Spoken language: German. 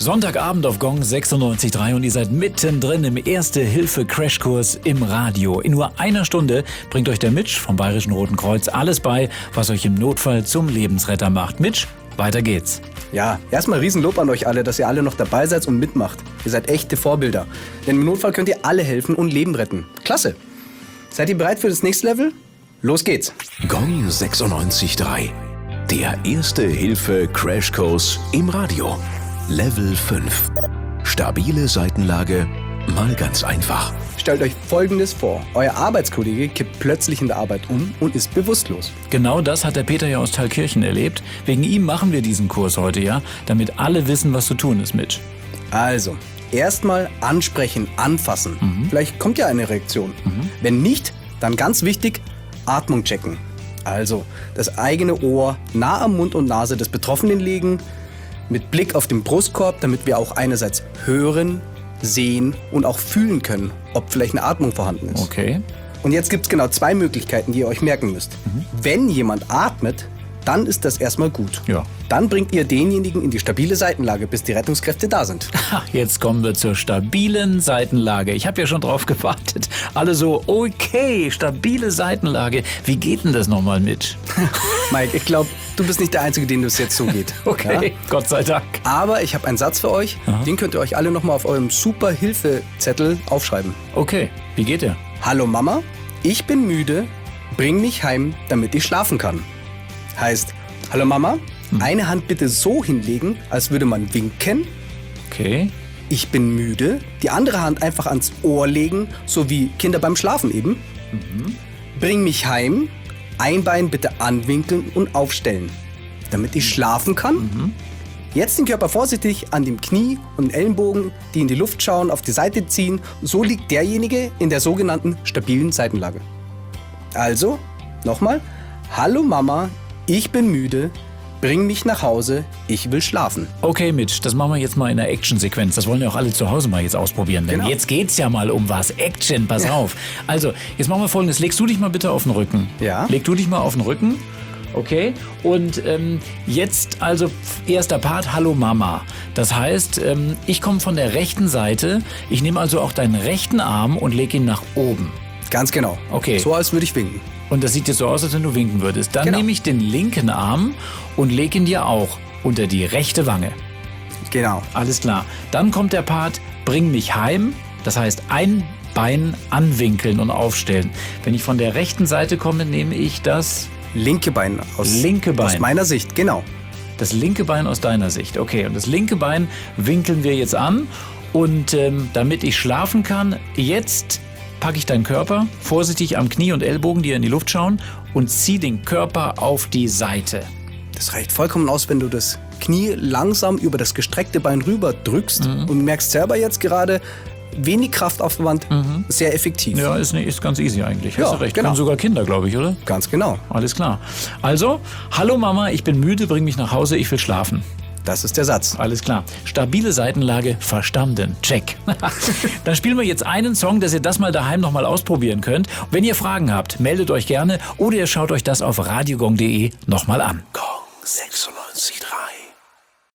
Sonntagabend auf Gong 96.3 und ihr seid mittendrin im Erste-Hilfe-Crashkurs im Radio. In nur einer Stunde bringt euch der Mitch vom Bayerischen Roten Kreuz alles bei, was euch im Notfall zum Lebensretter macht. Mitch, weiter geht's. Ja, erstmal Riesenlob an euch alle, dass ihr alle noch dabei seid und mitmacht. Ihr seid echte Vorbilder. Denn im Notfall könnt ihr alle helfen und Leben retten. Klasse. Seid ihr bereit für das nächste Level? Los geht's. Gong 96.3. Der Erste-Hilfe-Crashkurs im Radio. Level 5. Stabile Seitenlage, mal ganz einfach. Stellt euch Folgendes vor. Euer Arbeitskollege kippt plötzlich in der Arbeit um und ist bewusstlos. Genau das hat der Peter ja aus Thalkirchen erlebt. Wegen ihm machen wir diesen Kurs heute ja, damit alle wissen, was zu tun ist, Mitch. Also, erstmal ansprechen, anfassen. Vielleicht kommt ja eine Reaktion. Wenn nicht, dann ganz wichtig, Atmung checken. Also, das eigene Ohr nah am Mund und Nase des Betroffenen legen, mit Blick auf den Brustkorb, damit wir auch einerseits hören, sehen und auch fühlen können, ob vielleicht eine Atmung vorhanden ist. Okay. Und jetzt gibt es genau 2 Möglichkeiten, die ihr euch merken müsst. Wenn jemand atmet, dann ist das erstmal gut. Ja. Dann bringt ihr denjenigen in die stabile Seitenlage, bis die Rettungskräfte da sind. Jetzt kommen wir zur stabilen Seitenlage. Ich habe ja schon drauf gewartet. Alle so, okay, stabile Seitenlage. Wie geht denn das nochmal, Mitch? Mike, ich glaube, du bist nicht der Einzige, dem das jetzt so geht. Okay, ja? Gott sei Dank. Aber ich habe einen Satz für euch, den könnt ihr euch alle nochmal auf eurem Super-Hilfe-Zettel aufschreiben. Okay, wie geht der? Hallo Mama, ich bin müde, bring mich heim, damit ich schlafen kann. Heißt, hallo Mama, eine Hand bitte so hinlegen, als würde man winken. Okay. Ich bin müde, die andere Hand einfach ans Ohr legen, so wie Kinder beim Schlafen eben. Bring mich heim, ein Bein bitte anwinkeln und aufstellen, damit ich schlafen kann. Jetzt den Körper vorsichtig an dem Knie und Ellenbogen, die in die Luft schauen, auf die Seite ziehen. So liegt derjenige in der sogenannten stabilen Seitenlage. Also, nochmal, hallo Mama, ich bin müde, bring mich nach Hause, ich will schlafen. Okay, Mitch, das machen wir jetzt mal in der Action-Sequenz. Das wollen ja auch alle zu Hause mal jetzt ausprobieren. Denn Genau. jetzt geht's ja mal um was. Action, pass auf. Also, jetzt machen wir Folgendes. Legst du dich mal bitte auf den Rücken. Ja. Leg du dich mal auf den Rücken. Okay. Und jetzt also erster Part, hallo Mama. Das heißt, ich komme von der rechten Seite. Ich nehme also auch deinen rechten Arm und lege ihn nach oben. Ganz genau. Okay. So als würde ich winken. Und das sieht jetzt so aus, als wenn du winken würdest. Dann Genau. nehme ich den linken Arm und lege ihn dir auch unter die rechte Wange. Genau. Alles klar. Dann kommt der Part, bring mich heim. Das heißt, ein Bein anwinkeln und aufstellen. Wenn ich von der rechten Seite komme, nehme ich das Linke Bein linke Bein. aus meiner Sicht, genau. Das linke Bein aus deiner Sicht. Okay, und das linke Bein winkeln wir jetzt an. Und damit ich schlafen kann, jetzt packe ich deinen Körper vorsichtig am Knie und Ellbogen, die in die Luft schauen, und zieh den Körper auf die Seite. Das reicht vollkommen aus, wenn du das Knie langsam über das gestreckte Bein rüber drückst und merkst selber jetzt gerade, wenig Kraftaufwand, sehr effektiv. Ja, ist ganz easy eigentlich. Ja, Hast du recht. genau. Können sogar Kinder, glaube ich, oder? Ganz genau. Alles klar. Also, hallo Mama, ich bin müde, bring mich nach Hause, ich will schlafen. Das ist der Satz. Alles klar. Stabile Seitenlage, verstanden. Check. Dann spielen wir jetzt einen Song, dass ihr das mal daheim nochmal ausprobieren könnt. Und wenn ihr Fragen habt, meldet euch gerne oder ihr schaut euch das auf radiogong.de nochmal an. Gong 96.